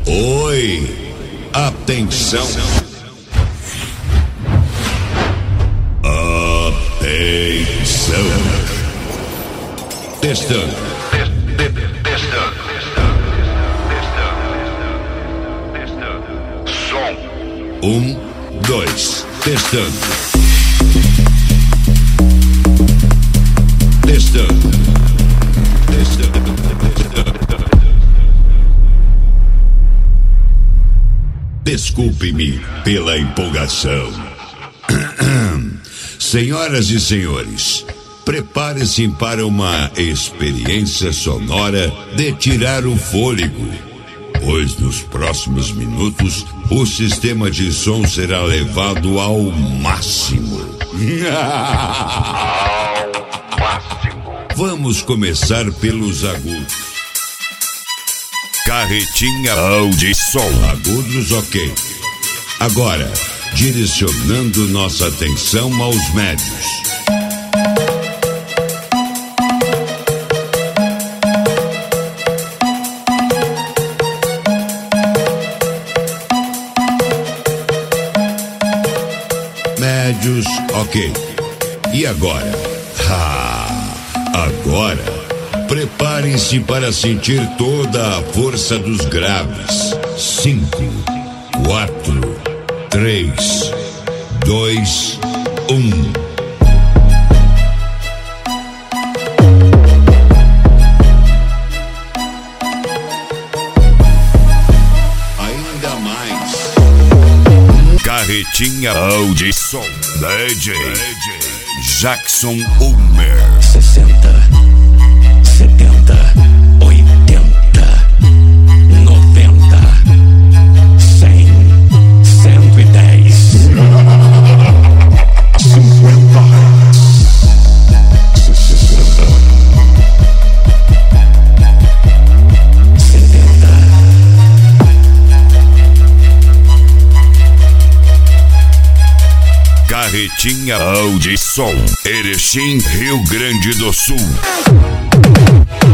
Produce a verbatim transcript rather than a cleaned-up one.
Oi, atenção. Atenção. Testando. Testando. Testando. Som. Um, dois. Testando. Testando. Testando. Desculpe-me pela empolgação. Senhoras e senhores, prepare-se para uma experiência sonora de tirar o fôlego, pois nos próximos minutos o sistema de som será levado ao máximo. Ao máximo. Vamos começar pelos agudos. Carretinha Audição. Agudos, ok. Agora, direcionando nossa atenção aos médios. Médios, ok. E agora? Ah, agora... Preparem-se para sentir toda a força dos graves. Cinco, quatro, três, dois, um. Ainda mais. Carretinha Audição. D J Jackson Ulmer. sessenta. setenta, oitenta, noventa, cem, cento e dez, cinquenta, sessenta, setenta. Carretinha Audição, Erechim, Rio Grande do Sul.